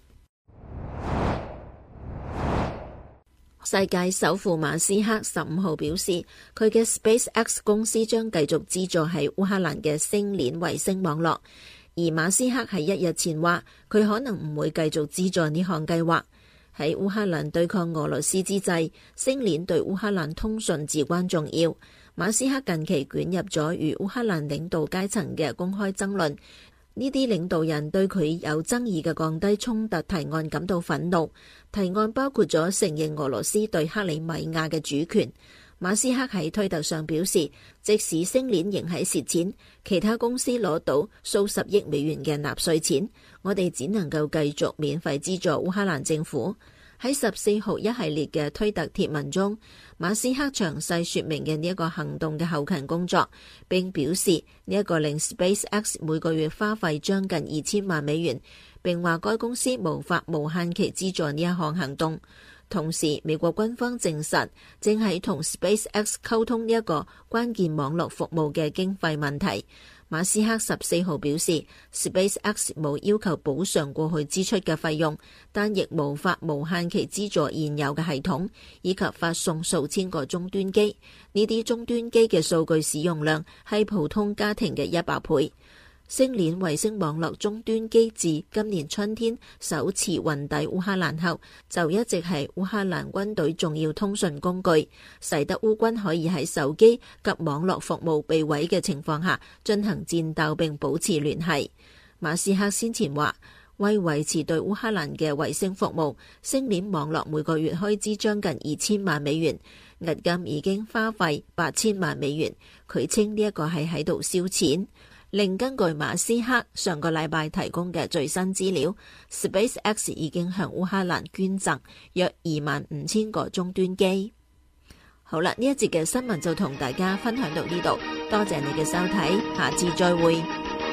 Speaker 6: 世界首富馬斯克十五號表示，佢嘅 SpaceX 公司將繼續資助喺烏克蘭嘅星鏈衛星網絡。而馬斯克喺一日前話，佢可能唔會繼續資助呢項計劃。喺烏克蘭對抗俄羅斯之際，星鏈對烏克蘭通訊至關重要。馬斯克近期捲入咗與烏克蘭領導階層嘅公開爭論。呢啲領導人對佢有爭議嘅降低衝突提案感到憤怒，提案包括咗承認俄羅斯對克里米亞嘅主權。馬斯克喺推特上表示，即使星鏈仍喺蝕錢，其他公司攞到數十億美元嘅納稅錢，我哋只能夠繼續免費資助烏克蘭政府。喺十四號一系列嘅推特貼文中，馬斯克詳細說明嘅呢一個行動嘅後勤工作，並表示呢一個令 SpaceX 每個月花費將近二千萬美元，並話該公司無法無限期資助呢一項行動。同時，美國軍方證實正喺同 SpaceX 溝通呢一個關鍵網絡服務嘅經費問題。馬斯克十四號表示 ，SpaceX 冇要求補償過去支出嘅費用，但亦無法無限期資助現有嘅系統，以及發送數千個終端機。呢啲終端機嘅數據使用量係普通家庭嘅一百倍。星鏈衛星網絡終端機自今年春天首次運抵烏克蘭後，就一直係烏克蘭軍隊重要通訊工具，使得烏軍可以喺手機及網絡服務被毀嘅情況下進行戰鬥並保持聯繫。馬斯克先前話，為維持對烏克蘭嘅衛星服務，星鏈網絡每個月開支將近二千萬美元，迄今已經花費八千萬美元。佢稱呢一個係喺度燒錢。另根據馬斯克上個禮拜提供嘅最新資料 ，SpaceX 已經向烏克蘭捐贈約二萬五千個終端機。好啦，呢一節嘅新聞就同大家分享到呢度，多謝你嘅收睇，下次再會。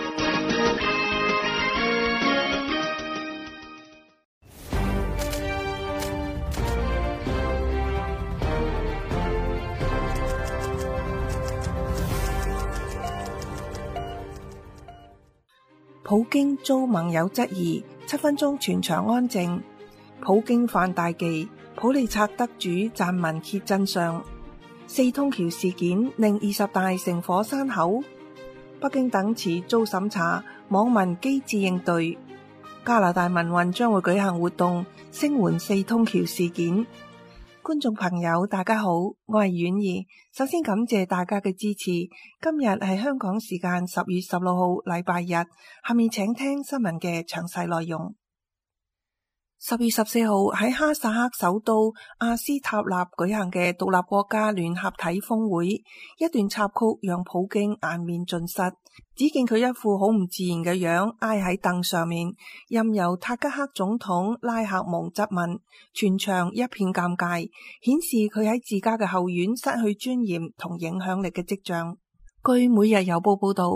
Speaker 7: 普京遭盟友質疑，七分鐘全場安靜。普京犯大忌，普利策得主撰文揭真相。四通橋事件令二十大成火山口。北京等詞遭審查，網民機智應對。加拿大民運將會舉行活動，聲援四通橋事件。觀眾朋友大家好，我係婉兒，首先感謝大家嘅支持。今日係香港時間十月十六號禮拜日，下面請聽新聞嘅詳細內容。十月十四號喺哈薩克首都阿斯塔納舉行嘅獨立國家聯合體峰會，一段插曲讓普京顏面盡失，只見佢一副好唔自然嘅樣挨喺凳上面，任由塔吉克總統拉赫蒙質問，全場一片尷尬，顯示佢喺自家嘅後院失去尊嚴同影響力嘅跡象。據每日郵報報道，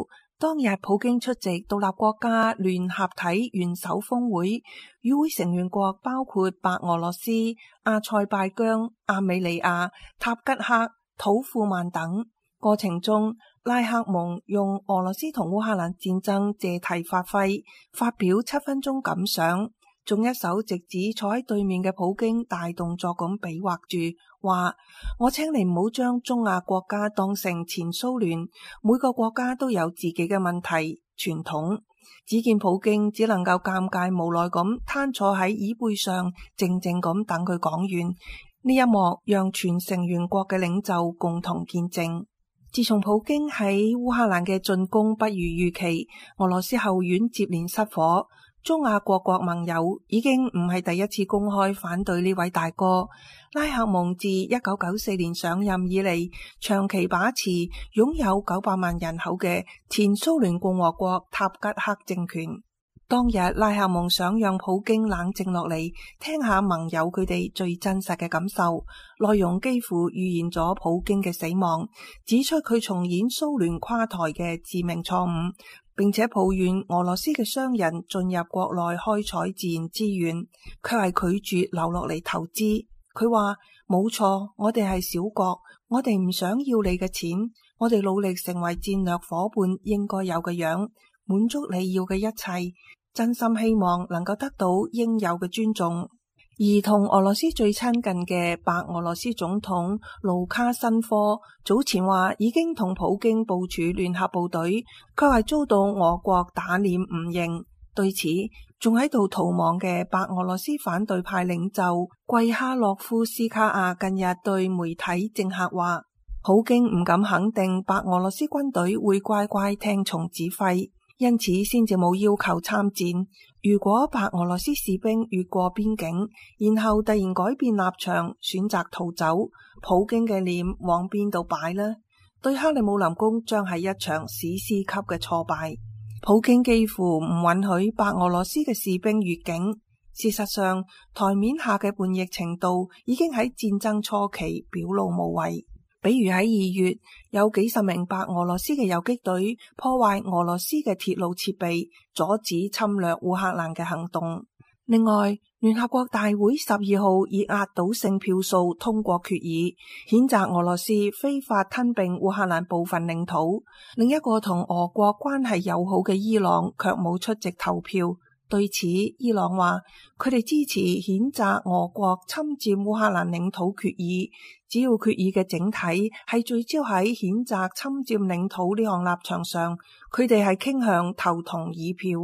Speaker 7: 當日普京出席獨立國家聯合體元首峰會，與會成員國包括白俄羅斯、阿塞拜疆、亞美尼亞、塔吉克、土庫曼等。過程中，拉赫蒙用俄羅斯同烏克蘭戰爭借題發揮，發表七分鐘感想，仲一手直指坐喺對面嘅普京，大動作咁比劃住，話：我請你唔好將中亞國家當成前蘇聯，每個國家都有自己嘅問題傳統。只見普京只能夠尷尬無奈咁攤坐喺椅背上，靜靜咁等佢講完。呢一幕讓全成員國嘅領袖共同見證。自從普京喺烏克蘭嘅進攻不如預期，俄羅斯後院接連失火，中亞各國盟友已經唔係第一次公開反對呢位大哥。拉赫蒙自一九九四年上任以嚟，長期把持擁有九百萬人口嘅前蘇聯共和國塔吉克政權。當日拉赫蒙想讓普京冷靜落嚟，聽下盟友佢哋最真實嘅感受，內容幾乎預言咗普京嘅死亡，指出佢重演蘇聯垮台嘅致命錯誤，並且抱怨俄羅斯嘅商人進入國內開採自然資源，卻係拒絕留落嚟投資。佢話冇錯，我哋係小國，我哋唔想要你嘅錢，我哋努力成為戰略夥伴應該有嘅樣，滿足你要嘅一切，真心希望能夠得到應有嘅尊重。而同俄羅斯最親近嘅白俄羅斯總統盧卡申科早前話已經同普京部署聯合部隊，卻係遭到俄國打臉唔認。對此，仲喺度逃亡嘅白俄羅斯反對派領袖季哈諾夫斯卡亞近日對媒體政客話，普京唔敢肯定白俄羅斯軍隊會乖乖聽從指揮，因此先至冇要求參戰。如果白俄羅斯士兵越過邊境，然後突然改變立場，選擇逃走，普京嘅臉往邊度擺呢？對克里姆林宮將係一場史詩級嘅挫敗。普京幾乎唔允許白俄羅斯嘅士兵越境。事實上，台面下嘅叛逆程度已經喺戰爭初期表露無遺。比如喺二月，有幾十名白俄羅斯嘅游擊隊破壞俄羅斯嘅鐵路設備，阻止侵略烏克蘭嘅行動。另外，聯合國大會十二號以壓倒性票數通過決議，譴責俄羅斯非法吞併烏克蘭部分領土。另一個同俄國關係友好嘅伊朗卻冇出席投票。對此，伊朗話佢哋支持譴責俄國侵佔烏克蘭領土決議，只要決議嘅整體係聚焦喺譴責侵佔領土呢項立場上，佢哋係傾向投同意票。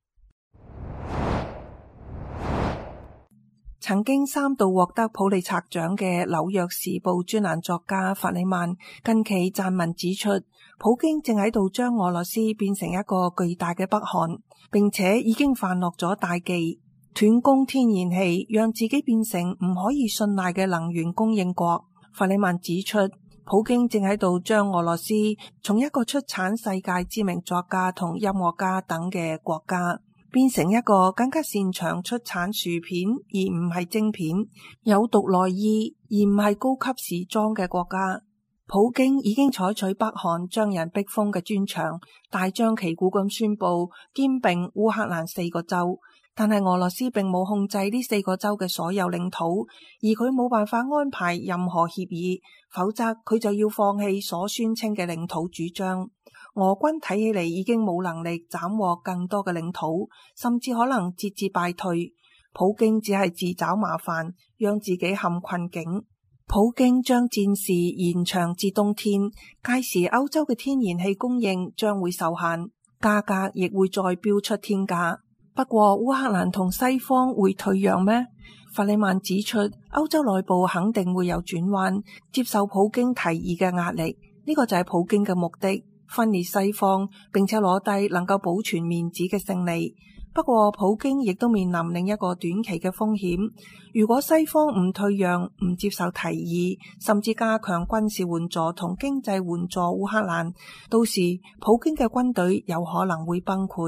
Speaker 7: 曾經三度獲得普利策獎嘅紐約時報專欄作家弗里曼近期撰文指出，普京正喺度將俄羅斯變成一個巨大嘅北韓，並且已經犯落咗大忌，斷供天然氣，讓自己變成唔可以信賴嘅能源供應國。弗里曼指出，普京正喺度將俄羅斯從一個出產世界知名作家同音樂家等嘅國家，變成一個更加擅長出產薯片而唔係晶片，有讀內衣而唔係高級時裝嘅國家。普京已經採取北韓將人逼瘋嘅專長，大張旗鼓咁宣布兼併烏克蘭四個州，但係俄羅斯並冇控制呢四個州嘅所有領土，而佢冇辦法安排任何協議，否則佢就要放棄所宣稱嘅領土主張。俄軍睇起嚟已經冇能力斬獲更多嘅領土，甚至可能節節敗退。普京只係自找麻煩，讓自己陷困境。普京將戰事延長至冬天，屆時歐洲嘅天然氣供應將會受限，價格亦會再飆出天價。不過烏克蘭同西方會退讓咩？弗里曼指出，歐洲內部肯定會有轉彎，接受普京提議嘅壓力，呢個就係普京嘅目的，分裂西方，並且攞低能夠保存面子嘅勝利。不過普京亦都面臨另一個短期嘅風險，如果西方唔退讓、唔接受提議，甚至加強軍事援助同經濟援助烏克蘭，到時普京嘅軍隊有可能會崩潰。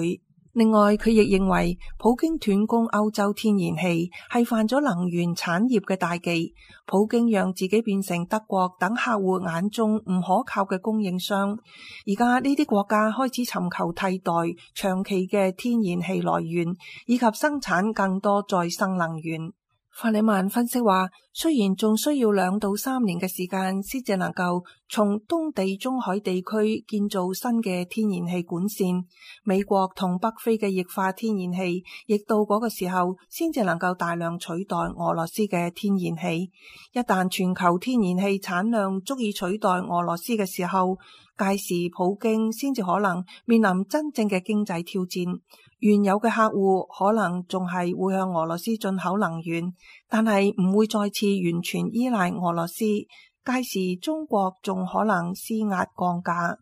Speaker 7: 另外，佢亦認為普京斷供歐洲天然氣係犯咗能源產業嘅大忌。普京讓自己變成德國等客戶眼中唔可靠嘅供應商。而家呢啲國家開始尋求替代長期嘅天然氣來源，以及生產更多再生能源。法里曼分析話，雖然仲需要兩到三年嘅時間先至能夠從東地中海地區建造新嘅天然氣管線，美國同北非嘅液化天然氣亦到嗰個時候先至能夠大量取代俄羅斯嘅天然氣。一旦全球天然氣產量足以取代俄羅斯嘅時候，屆時普京先至可能面臨真正嘅經濟挑戰。原有嘅客戶可能仲係會向俄羅斯進口能源，但係唔會再次完全依賴俄羅斯。屆時中國仲可能施壓降價。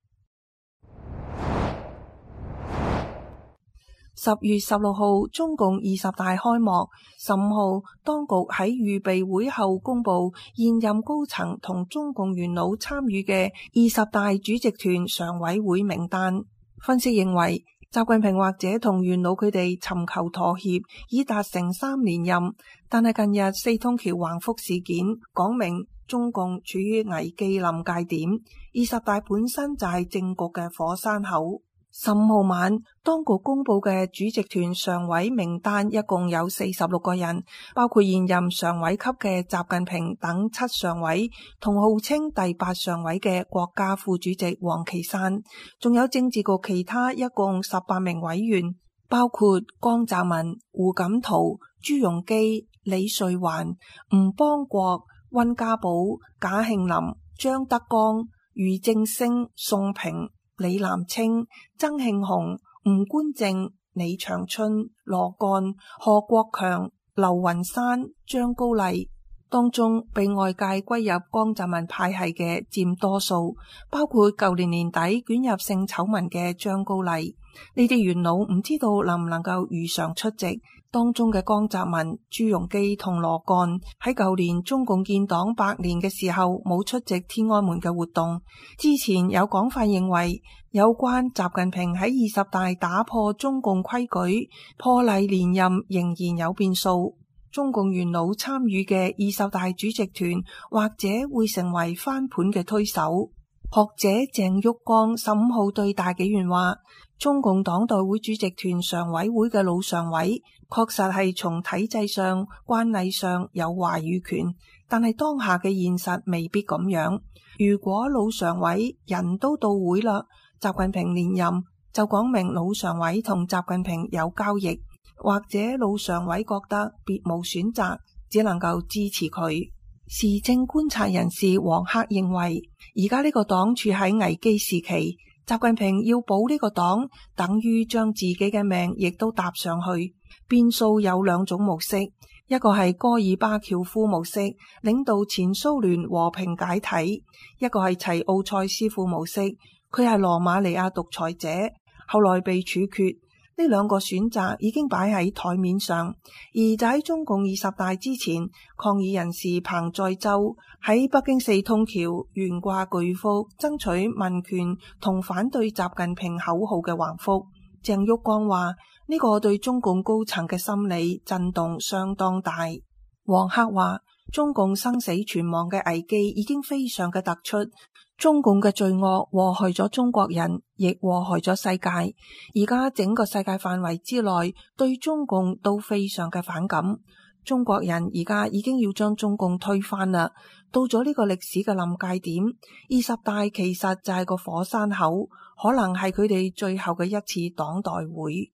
Speaker 7: 十月十六號，中共二十大開幕。十五號，當局喺預備會後公布現任高層同中共元老參與嘅二十大主席團常委會名單。分析認為，習近平或者同元老佢哋尋求妥協，以達成三連任。但係近日四通橋橫幅事件講明，中共處於危機臨界點。二十大本身就係政局嘅火山口。十五號晚，當局公布嘅主席團常委名單一共有四十六個人，包括現任常委級嘅習近平等七常委，同號稱第八常委嘅國家副主席王岐山，仲有政治局其他一共十八名委員，包括江澤民、胡錦濤、朱鎔基、李瑞環、吳邦國、溫家寶、賈慶林、張德江、俞正聲、宋平、李南清、曾慶紅、吳觀正、李長春、羅幹、何國強、劉雲山、張高麗，當中被外界歸入江澤民派系嘅佔多數，包括舊年年底捲入性醜聞嘅張高麗。呢啲元老唔知道能唔能夠如常出席。當中嘅江澤民、朱鎔基同羅幹喺舊年中共建黨百年嘅時候冇出席天安門嘅活動。之前有講法認為，有關習近平喺二十大打破中共規矩、破例連任仍然有變數。中共元老參與嘅二十大主席團或者會成為翻盤嘅推手。學者鄭旭光十五號對大紀元話，中共黨代會主席團常委會嘅老常委確實係從體制上、慣例上有話語權，但係當下嘅現實未必咁樣。如果老常委人都到會啦，習近平連任，就講明老常委同習近平有交易，或者老常委覺得別無選擇，只能夠支持佢。時政觀察人士黃克認為，而家呢個黨處喺危機時期，習近平要保呢個黨，等於將自己嘅命亦都搭上去。變數有兩種模式，一個係戈爾巴喬夫模式，領導前蘇聯和平解體；一個係齊奧塞斯夫模式，佢係羅馬尼亞獨裁者，後來被處決。呢兩個選擇已經擺喺台面上，而就喺中共二十大之前，抗議人士彭載舟喺北京四通橋懸掛巨幅爭取民權同反對習近平口號嘅橫幅。鄭旭光話，呢個對中共高層嘅心理震動相當大。黃克話，中共生死存亡嘅危機已經非常嘅突出，中共嘅罪惡禍害咗中國人，亦禍害咗世界。而家整個世界範圍之內對中共都非常嘅反感。中國人而家已經要將中共推翻啦，到咗呢個歷史嘅臨界點。二十大其實就係個火山口，可能係佢哋最後嘅一次黨代會。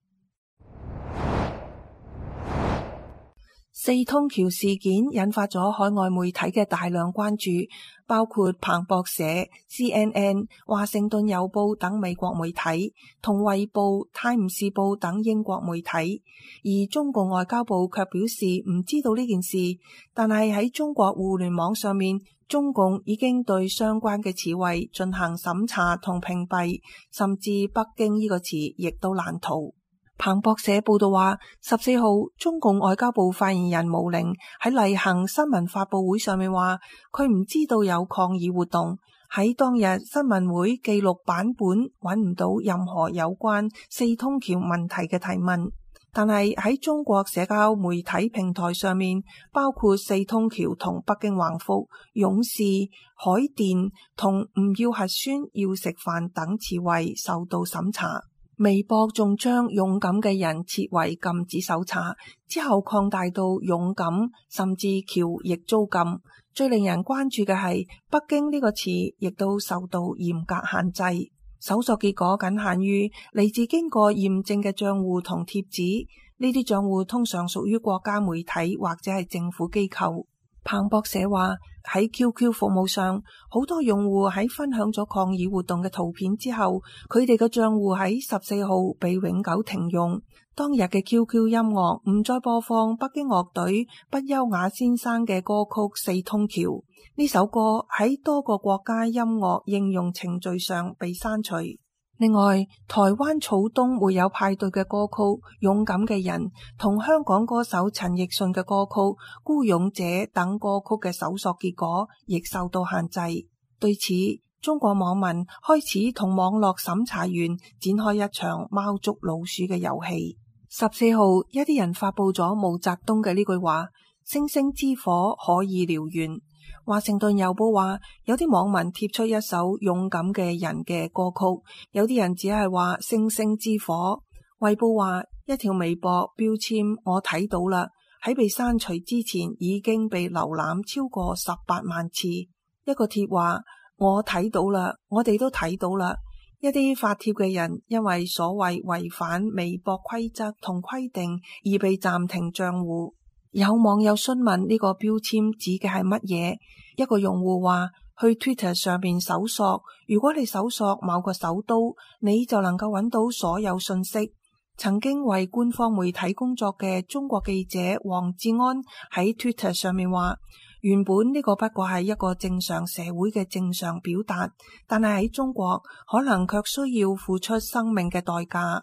Speaker 7: 四通橋事件引發咗海外媒體嘅大量關注，包括彭博社、C N N、華盛頓郵報等美國媒體，同衛報、泰晤士報等英國媒體。而中共外交部卻表示唔知道呢件事，但係喺中國互聯網上面，中共已經對相關嘅詞彙進行審查同屏蔽，甚至北京呢個詞亦都難逃。彭博社報道話，十四號中共外交部發言人毛寧喺例行新聞發佈會上面話，佢唔知道有抗議活動。 喺當日新聞會記錄版本揾唔到任何有關四通橋問題嘅提問，但係喺中國社交媒體平台上面，包括四通橋同北京橫幅、勇士、海淀同唔要核酸要食飯等詞彙受到審查。微博仲將勇敢嘅人設為禁止搜查，之後擴大到勇敢，甚至橋亦遭禁。最令人關注嘅係北京呢個詞亦都受到嚴格限制，搜索結果僅限於嚟自經過驗證嘅賬戶同貼紙，呢啲賬戶通常屬於國家媒體或者係政府機構。彭博社話喺 Q Q 服務上，好多用戶喺分享咗抗議活動嘅圖片之後，佢哋嘅賬戶喺十四號被永久停用。當日嘅 Q Q 音樂唔再播放北京樂隊不優雅先生嘅歌曲《四通橋》，呢首歌喺多個國家音樂應用程序上被刪除。另外，台灣草東會有派對嘅歌曲《勇敢嘅人》同香港歌手陳奕迅嘅歌曲《孤勇者》等歌曲嘅搜索結果亦受到限制。對此，中國網民開始同網絡審查員展開一場貓捉老鼠嘅遊戲。十四號，一啲人發佈咗毛澤東嘅呢句話：星星之火可以燎原。華盛頓郵報話，有啲網民貼出一首勇敢嘅人嘅歌曲，有啲人只係話星星之火。衛報話，一條微博標籤我睇到啦，喺被刪除之前已經被瀏覽超過十八萬次。一個貼話我睇到啦，我哋都睇到啦。一啲發帖嘅人因為所謂違反微博規則同規定而被暫停賬戶。有網友詢問呢個標籤指嘅係乜嘢？一個用戶話去 Twitter 上面搜索，如果你搜索某個首都，你就能夠揾到所有信息。曾經為官方媒體工作嘅中國記者黃志安喺 Twitter 上面話，原本呢個不過係一個正常社會嘅正常表達，但係喺中國可能卻需要付出生命嘅代價。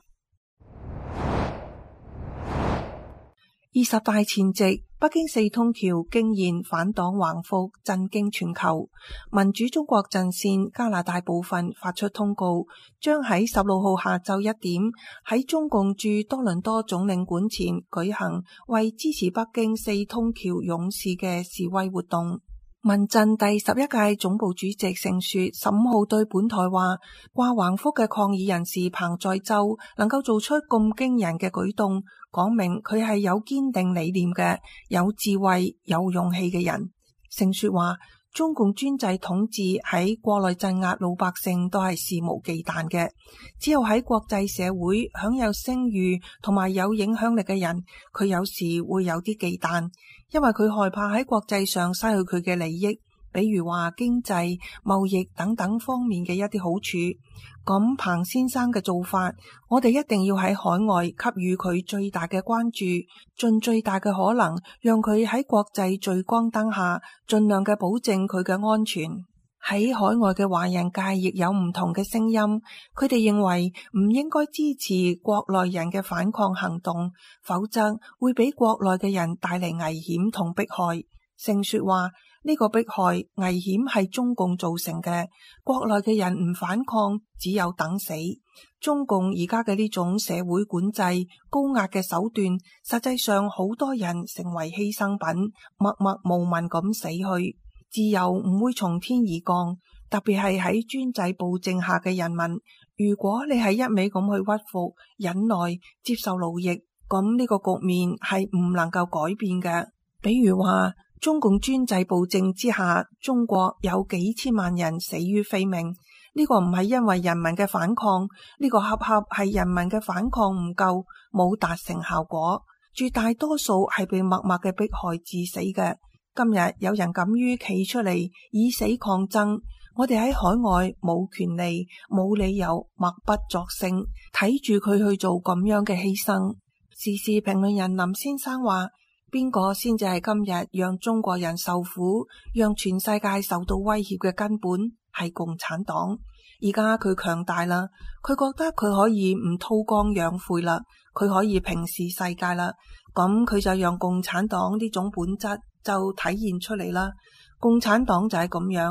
Speaker 7: 二十大前夕，北京四通橋驚現反黨橫幅，震驚全球。民主中國陣線加拿大部分發出通告，將喺十六號下晝一點喺中共駐多倫多總領館前舉行為支持北京四通橋勇士嘅示威活動。民陣第十一屆總部主席盛雪十五號對本台話，掛橫幅嘅抗議人士彭在洲能夠做出咁驚人嘅舉動，講明佢係有堅定理念嘅、有智慧、有勇氣嘅人。盛雪話，中共專制統治喺國內鎮壓老百姓都係肆無忌憚嘅，只有喺國際社會享有聲譽同埋有影響力嘅人，佢有時會有啲忌憚，因為佢害怕喺國際上失去佢嘅利益，比如話經濟、貿易等等方面嘅一啲好處。咁彭先生嘅做法，我哋一定要喺海外給予佢最大嘅關注，盡最大嘅可能讓佢喺國際聚光燈下盡量嘅保證佢嘅安全。喺海外嘅華人界亦有唔同嘅聲音，佢哋認為唔應該支持國內人嘅反抗行動，否則會俾國內嘅人帶嚟危險同迫害。盛雪話，呢個迫害危險係中共造成嘅，國內嘅人唔反抗，只有等死。中共而家嘅呢種社會管制、高壓嘅手段，實際上好多人成為犧牲品，默默無聞咁死去。自由唔會從天而降，特別係喺專制暴政下嘅人民。如果你係一味咁去屈服、忍耐、接受奴役，咁呢個局面係唔能夠改變嘅。比如話，中共專制暴政之下，中國有幾千萬人死於非命，呢個唔係因為人民嘅反抗，呢個恰恰係人民嘅反抗唔夠，冇達成效果，絕大多數係被默默嘅迫害致死嘅。今日有人敢於企出嚟以死抗爭，我哋喺海外冇權利、冇理由默不作聲，睇住佢去做咁樣嘅犧牲。時事評論人林先生話，邊個先至係今日讓中國人受苦、讓全世界受到威脅嘅根本？係共產黨。而家佢強大啦，佢覺得佢可以唔韜光養晦啦，佢可以平視世界啦，咁佢就讓共產黨呢種本質就體現出嚟啦。共產黨就係咁樣，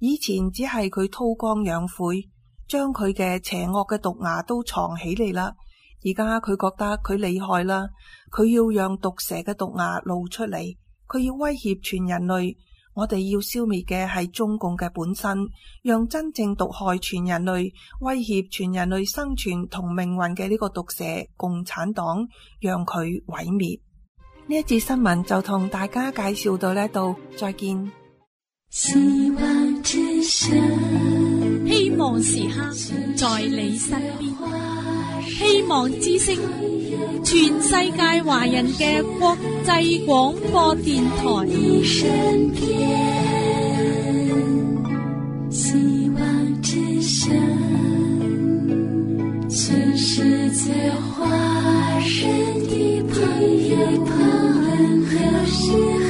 Speaker 7: 以前只係佢韜光養晦，將佢嘅邪惡嘅毒牙都藏起嚟啦。而家佢覺得佢厲害啦，佢要讓毒蛇嘅毒牙露出嚟，佢要威脅全人類。我哋要消滅嘅係中共嘅本身，讓真正毒害全人類、威脅全人類生存同命運嘅呢個毒蛇共產黨，讓佢毀滅。呢一節新聞就同大家介紹到呢度，再見。
Speaker 8: 希望之聲，希望時刻在你身邊，希望之聲，全世界華人嘅國際廣播電台。希望之聲，全世界華人的朋友們有時